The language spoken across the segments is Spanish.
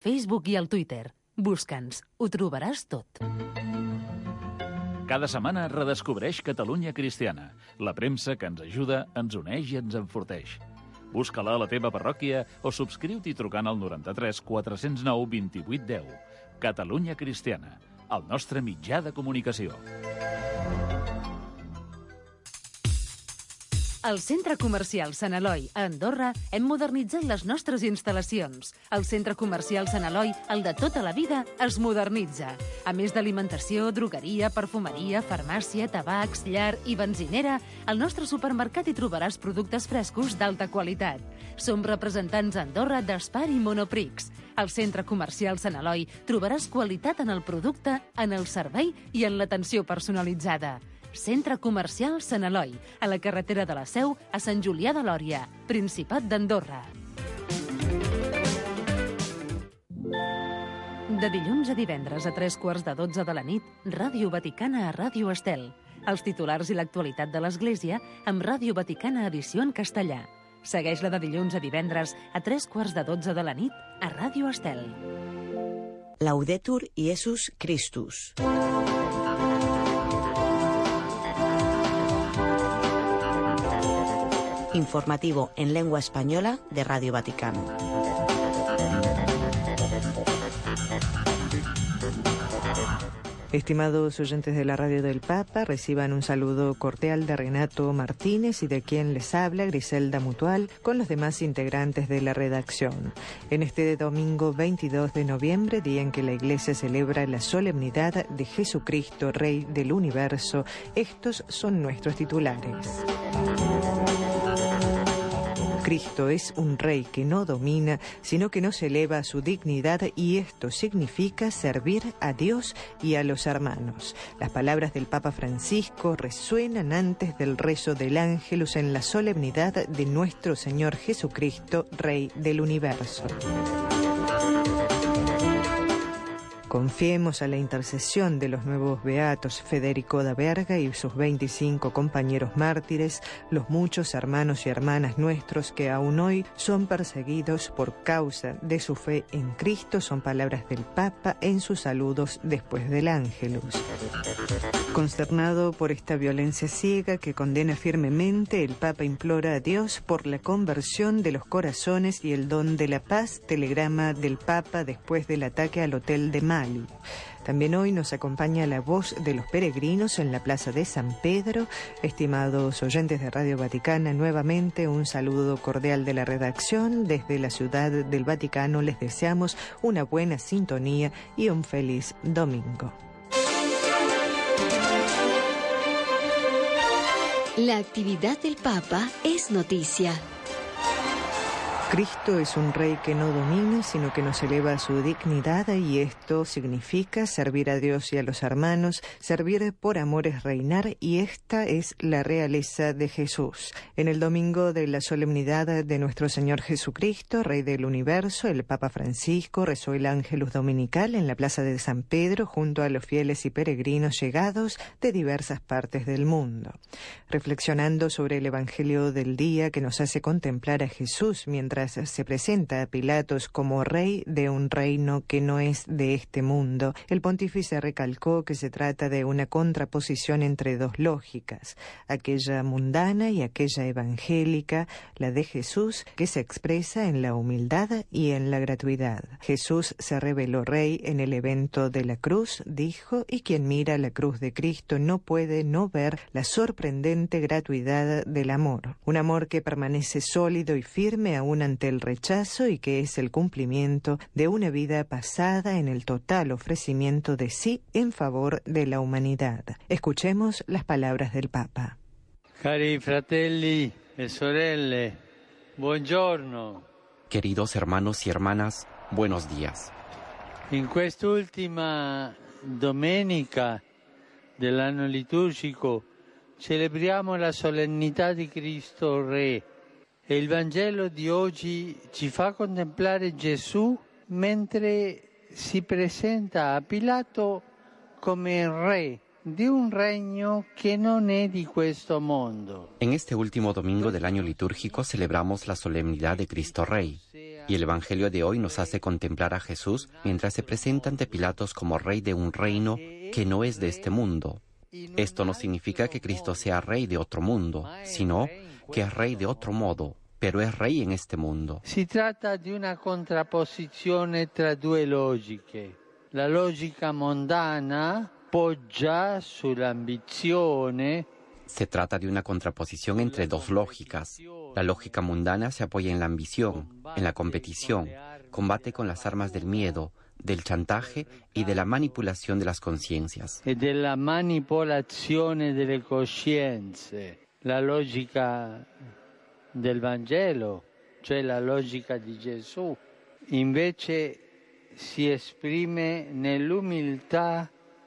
Facebook i al Twitter. Busca'ns, ho trobaràs tot. Cada setmana redescobreix Catalunya Cristiana, la premsa que ens ajuda, ens uneix i ens enforteix. Busca-la a la teva parròquia o subscriu-t'hi trucant al 93 409 28 10. Catalunya Cristiana, el nostre mitjà de comunicació. Al Centre Comercial Sant Eloi, a Andorra, hem modernitzat les nostres instal·lacions. El Centre Comercial Sant Eloi, el de tota la vida, es modernitza. A més d'alimentació, drogueria, perfumeria, farmàcia, tabacs, llar i benzinera, al nostre supermercat hi trobaràs productes frescos d'alta qualitat. Som representants a Andorra d'Espar i Monoprix. Al Centre Comercial Sant Eloi trobaràs qualitat en el producte, en el servei i en l'atenció personalitzada. Centre Comercial Sant Eloi, a la carretera de la Seu, a Sant Julià de Lòria, Principat d'Andorra. De dilluns a divendres a 11:45 de la nit, Ràdio Vaticana a Ràdio Estel. Els titulars i l'actualitat de l'Església amb Ràdio Vaticana edició en castellà. Segueix-la de dilluns a divendres a 11:45 de la nit a Ràdio Estel. Laudetur Iesus Christus. Informativo en lengua española de Radio Vaticano. Estimados oyentes de la Radio del Papa, reciban un saludo cordial de Renato Martínez y de quien les habla, Griselda Mutual, con los demás integrantes de la redacción. En este domingo 22 de noviembre, día en que la Iglesia celebra la solemnidad de Jesucristo, Rey del Universo, estos son nuestros titulares. Cristo es un rey que no domina, sino que nos eleva a su dignidad, y esto significa servir a Dios y a los hermanos. Las palabras del Papa Francisco resuenan antes del rezo del Ángelus en la solemnidad de nuestro Señor Jesucristo, Rey del Universo. Confiemos a la intercesión de los nuevos beatos Federico da Verga y sus 25 compañeros mártires, los muchos hermanos y hermanas nuestros que aún hoy son perseguidos por causa de su fe en Cristo, son palabras del Papa en sus saludos después del Ángelus. Consternado por esta violencia ciega que condena firmemente, el Papa implora a Dios por la conversión de los corazones y el don de la paz, telegrama del Papa después del ataque al hotel de Mali. También hoy nos acompaña la voz de los peregrinos en la Plaza de San Pedro. Estimados oyentes de Radio Vaticana, nuevamente un saludo cordial de la redacción. Desde la Ciudad del Vaticano les deseamos una buena sintonía y un feliz domingo. La actividad del Papa es noticia. Cristo es un rey que no domina, sino que nos eleva a su dignidad, y esto significa servir a Dios y a los hermanos. Servir por amor es reinar, y esta es la realeza de Jesús. En el domingo de la solemnidad de nuestro Señor Jesucristo, Rey del Universo, el Papa Francisco rezó el Ángelus Dominical en la Plaza de San Pedro junto a los fieles y peregrinos llegados de diversas partes del mundo. Reflexionando sobre el Evangelio del día que nos hace contemplar a Jesús mientras se presenta a Pilatos como rey de un reino que no es de este mundo, el pontífice recalcó que se trata de una contraposición entre dos lógicas, aquella mundana y aquella evangélica, la de Jesús, que se expresa en la humildad y en la gratuidad. Jesús se reveló rey en el evento de la cruz, dijo, y quien mira la cruz de Cristo no puede no ver la sorprendente gratuidad del amor, un amor que permanece sólido y firme aún ante el rechazo y que es el cumplimiento de una vida pasada en el total ofrecimiento de sí en favor de la humanidad. Escuchemos las palabras del Papa. Cari fratelli e sorelle, buongiorno. Queridos hermanos y hermanas, buenos días. In quest'ultima domenica dell'anno liturgico celebriamo la solennità di Cristo Re. E il Vangelo di oggi ci fa contemplare Gesù mentre si presenta a Pilato come re di un regno que non è di questo mondo. En este último domingo del año litúrgico celebramos la solemnidad de Cristo Rey. Y el Evangelio de hoy nos hace contemplar a Jesús mientras se presenta ante Pilatos como rey de un reino que no es de este mundo. Esto no significa que Cristo sea rey de otro mundo, sino que es rey de otro modo, pero es rey en este mundo. Si trata di una contrapposizione tra due logiche. La logica mondana poggia sull'ambizione. Se trata de una contraposición entre dos lógicas. La lógica mundana se apoya en la ambición, en la competición, combate con las armas del miedo, del chantaje y de la manipulación de las conciencias. E della manipolazione delle coscienze. La logica del Vangelo, cioè la logica di Gesù, invece si esprime nell'umiltà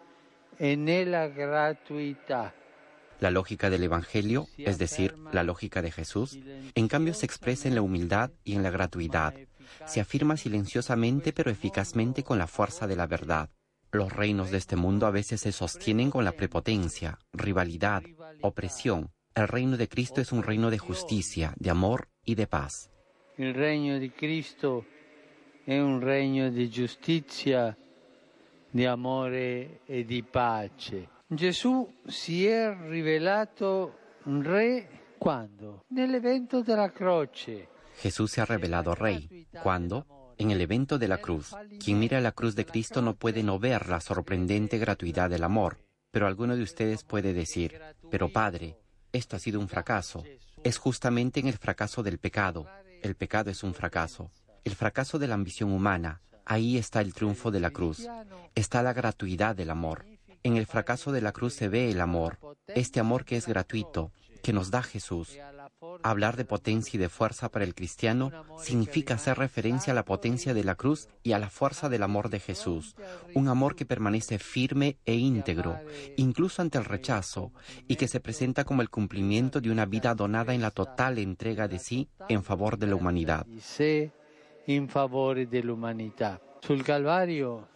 e nella gratuità. La lógica del Evangelio, es decir, la lógica de Jesús, en cambio se expresa en la humildad y en la gratuidad. Se afirma silenciosamente pero eficazmente con la fuerza de la verdad. Los reinos de este mundo a veces se sostienen con la prepotencia, rivalidad, opresión. El reino de Cristo es un reino de justicia, de amor y de paz. Il regno di Cristo è un regno di giustizia, di amore e di pace. Gesù si è rivelato re quando? Nell'evento della croce. Jesús se ha revelado rey. ¿Cuándo? En el evento de la cruz. Quien mira la cruz de Cristo no puede no ver la sorprendente gratuidad del amor. Pero alguno de ustedes puede decir, pero Padre, esto ha sido un fracaso. Es justamente en el fracaso del pecado. El pecado es un fracaso. El fracaso de la ambición humana. Ahí está el triunfo de la cruz. Está la gratuidad del amor. En el fracaso de la cruz se ve el amor. Este amor que es gratuito, que nos da Jesús. Hablar de potencia y de fuerza para el cristiano significa hacer referencia a la potencia de la cruz y a la fuerza del amor de Jesús. Un amor que permanece firme e íntegro, incluso ante el rechazo, y que se presenta como el cumplimiento de una vida donada en la total entrega de sí en favor de la humanidad. In favore dell'umanità. Sul Calvario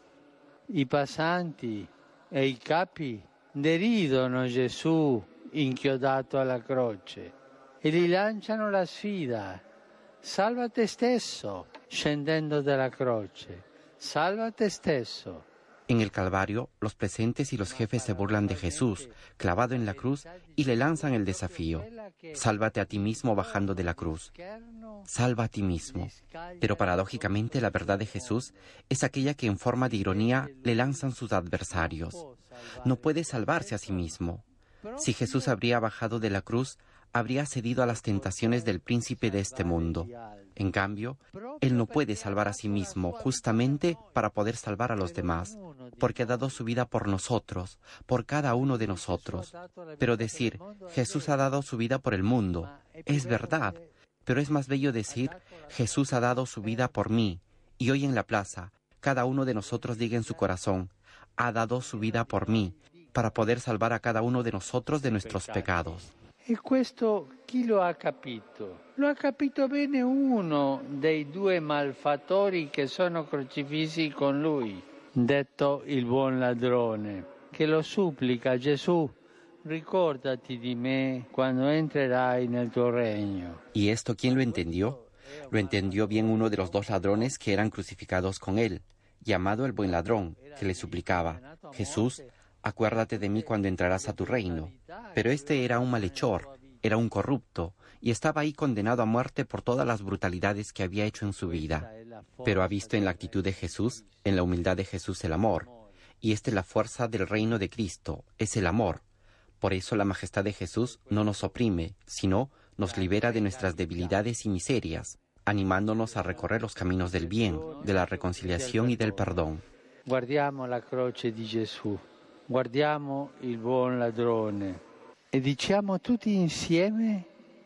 i passanti e i capi deridono Gesù inchiodato alla croce e gli lanciano la sfida: salva te stesso, scendendo dalla croce, salva te stesso. En el Calvario, los presentes y los jefes se burlan de Jesús, clavado en la cruz, y le lanzan el desafío: sálvate a ti mismo bajando de la cruz. Salva a ti mismo. Pero paradójicamente la verdad de Jesús es aquella que en forma de ironía le lanzan sus adversarios. No puede salvarse a sí mismo. Si Jesús habría bajado de la cruz, habría cedido a las tentaciones del príncipe de este mundo. En cambio, Él no puede salvar a sí mismo justamente para poder salvar a los demás, porque ha dado su vida por nosotros, por cada uno de nosotros. Pero decir, Jesús ha dado su vida por el mundo, es verdad, pero es más bello decir, Jesús ha dado su vida por mí, y hoy en la plaza, cada uno de nosotros diga en su corazón, ha dado su vida por mí, para poder salvar a cada uno de nosotros de nuestros pecados. E questo chi lo ha capito? Lo ha capito bene uno dei due malfattori che sono crocifissi con lui, detto il buon ladrone, che lo supplica: Gesù, ricordati di me quando entrerai nel tuo regno. ¿Y esto quién lo entendió? Lo entendió bien uno de los dos ladrones que eran crucificados con él, llamado el buen ladrón, que le suplicaba: Jesús, acuérdate de mí cuando entrarás a tu reino. Pero este era un malhechor, era un corrupto, y estaba ahí condenado a muerte por todas las brutalidades que había hecho en su vida. Pero ha visto en la actitud de Jesús, en la humildad de Jesús, el amor. Y esta es la fuerza del reino de Cristo, es el amor. Por eso la majestad de Jesús no nos oprime, sino nos libera de nuestras debilidades y miserias, animándonos a recorrer los caminos del bien, de la reconciliación y del perdón. Guardiamo la croce di Gesù. Guardiamo il buon ladrone e diciamo tutti insieme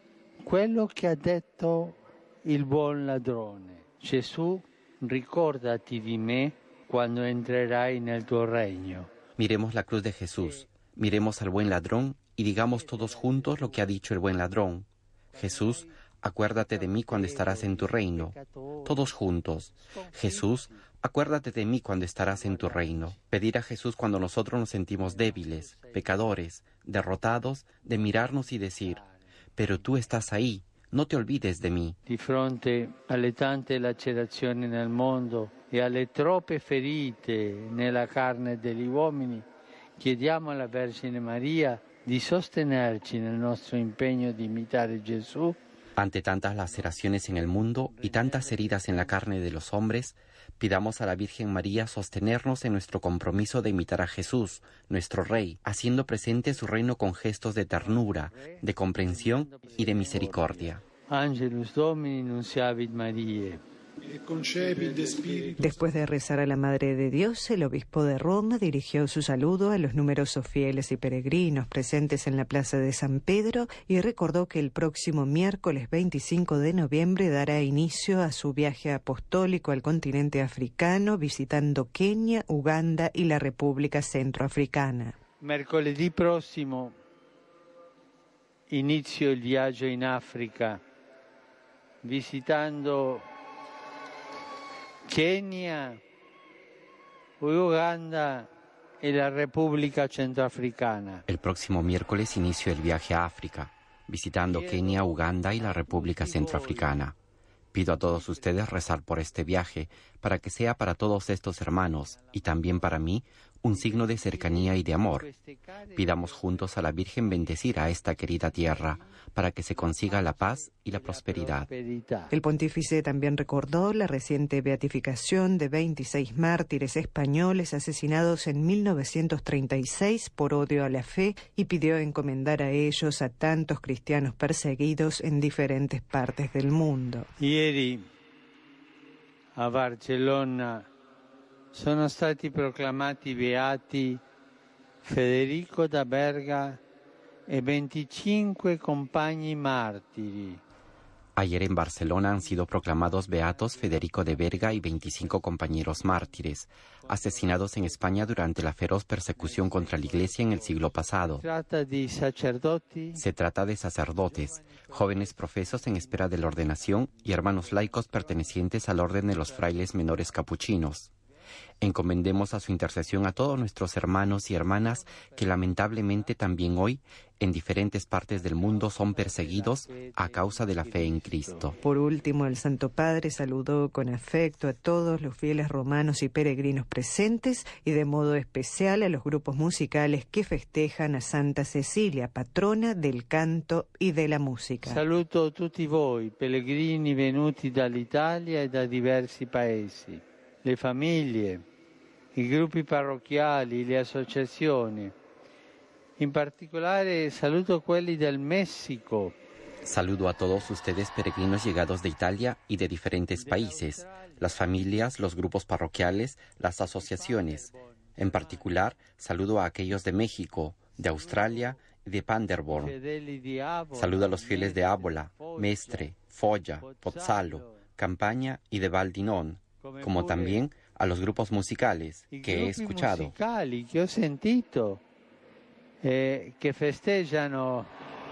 quello che ha detto il buon ladrone. Gesù, ricordati di me quando entrerai nel tuo regno. Miremos la cruz de Jesús, miremos al buen ladrón y digamos todos juntos lo que ha dicho el buen ladrón. Jesús, acuérdate de mí cuando estarás en tu reino. Todos juntos. Jesús, acuérdate de mí cuando estarás en tu reino. Pedir a Jesús cuando nosotros nos sentimos débiles, pecadores, derrotados, de mirarnos y decir: pero tú estás ahí, no te olvides de mí. Di fronte alle tante lacerazioni nel mondo e alle troppe ferite nella carne degli uomini, chiediamo alla Vergine Maria di sostenerci nel nostro impegno di imitare Gesù. Ante tantas laceraciones en el mundo y tantas heridas en la carne de los hombres, pidamos a la Virgen María sostenernos en nuestro compromiso de imitar a Jesús, nuestro Rey, haciendo presente su reino con gestos de ternura, de comprensión y de misericordia. Angelus Domini nunciavit Mariae. Después de rezar a la Madre de Dios, el obispo de Roma dirigió su saludo a los numerosos fieles y peregrinos presentes en la Plaza de San Pedro y recordó que el próximo miércoles 25 de noviembre dará inicio a su viaje apostólico al continente africano, visitando Kenia, Uganda y la República Centroafricana. Mercoledì prossimo inizio il viaggio in Africa, visitando Kenia, Uganda y la República Centroafricana. El próximo miércoles inicio el viaje a África, visitando Kenia, Uganda y la República Centroafricana. Pido a todos ustedes rezar por este viaje, para que sea para todos estos hermanos, y también para mí, un signo de cercanía y de amor. Pidamos juntos a la Virgen bendecir a esta querida tierra, para que se consiga la paz y la prosperidad. El pontífice también recordó la reciente beatificación de 26 mártires españoles asesinados en 1936 por odio a la fe y pidió encomendar a ellos a tantos cristianos perseguidos en diferentes partes del mundo. Ieri a Barcellona sono stati proclamati beati Federico da Berga e 25 compagni martiri. Ayer en Barcelona han sido proclamados beatos Federico de Berga y 25 compañeros mártires, asesinados en España durante la feroz persecución contra la Iglesia en el siglo pasado. Se trata de sacerdotes, jóvenes profesos en espera de la ordenación y hermanos laicos pertenecientes al orden de los frailes menores capuchinos. Encomendemos a su intercesión a todos nuestros hermanos y hermanas que lamentablemente también hoy, en diferentes partes del mundo, son perseguidos a causa de la fe en Cristo. Por último, el Santo Padre saludó con afecto a todos los fieles romanos y peregrinos presentes y de modo especial a los grupos musicales que festejan a Santa Cecilia, patrona del canto y de la música. Saluto tutti voi, pellegrini venuti dall'Italia e da diversi paesi, le famiglie, i gruppi parrocchiali, le associazioni. In particolare saluto quelli del México. Saludo a todos ustedes peregrinos llegados de Italia y de diferentes países, las familias, los grupos parroquiales, las asociaciones. En particular, saludo a aquellos de México, de Australia y de Paderborn. Saludo a los fieles de Ábola, Mestre, Foggia, Pozzallo, Campagna y de Val-di-Non, como también a los grupos musicales que he escuchado. Que ho sentito, que festeggiano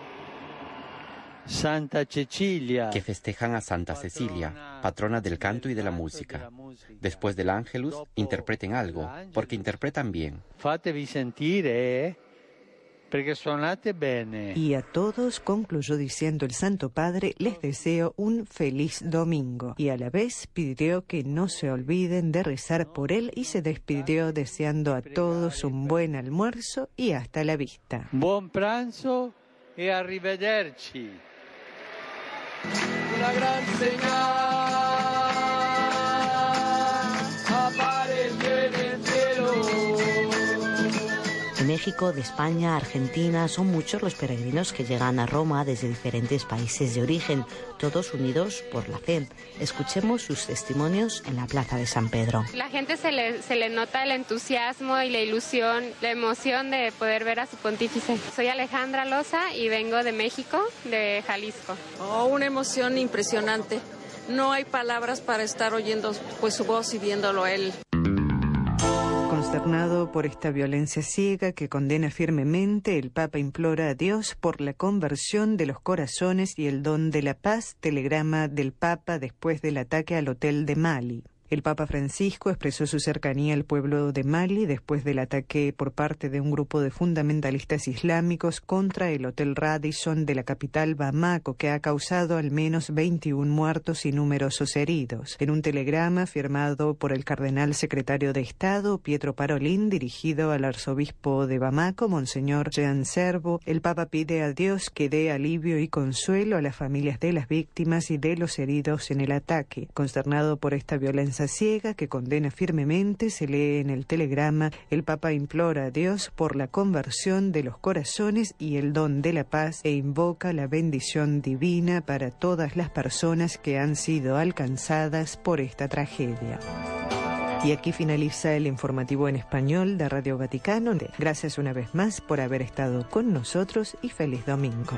Santa Cecilia. Que festejan a Santa Cecilia, patrona del canto y de la música. Después del Ángelus, interpreten algo, porque interpretan bien. Fatevi sentire, perché suonate bene. Y a todos, concluyó diciendo el Santo Padre, les deseo un feliz domingo. Y a la vez pidió que no se olviden de rezar por él y se despidió deseando a todos un buen almuerzo y hasta la vista. Buon pranzo e arrivederci. Una gran señal apareció en el cielo. De México, de España, Argentina, son muchos los peregrinos que llegan a Roma desde diferentes países de origen, todos unidos por la fe. Escuchemos sus testimonios en la Plaza de San Pedro. La gente se le nota el entusiasmo y la ilusión, la emoción de poder ver a su pontífice. Soy Alejandra Loza y vengo de México, de Jalisco. Una emoción impresionante. No hay palabras para estar oyendo pues su voz y viéndolo a él. Consternado por esta violencia ciega que condena firmemente, el Papa implora a Dios por la conversión de los corazones y el don de la paz, telegrama del Papa después del ataque al hotel de Mali. El Papa Francisco expresó su cercanía al pueblo de Mali después del ataque por parte de un grupo de fundamentalistas islámicos contra el Hotel Radisson de la capital Bamako, que ha causado al menos 21 muertos y numerosos heridos. En un telegrama firmado por el cardenal secretario de Estado, Pietro Parolin, dirigido al arzobispo de Bamako, Monseñor Jean Servo, el Papa pide a Dios que dé alivio y consuelo a las familias de las víctimas y de los heridos en el ataque. Consternado por esta violencia ciega que condena firmemente, se lee en el telegrama, el Papa implora a Dios por la conversión de los corazones y el don de la paz e invoca la bendición divina para todas las personas que han sido alcanzadas por esta tragedia. Y aquí finaliza el informativo en español de Radio Vaticano. Gracias una vez más por haber estado con nosotros y feliz domingo.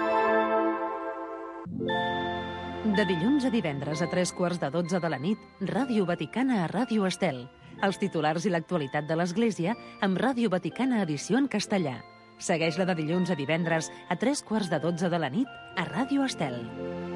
De dilluns a divendres a 3:15 de la nit, Ràdio Vaticana a Ràdio Estel. Els titulars i l'actualitat de l'Església amb Ràdio Vaticana edició en castellà. Segueix-la de dilluns a divendres a 3:15 de la nit a Ràdio Estel.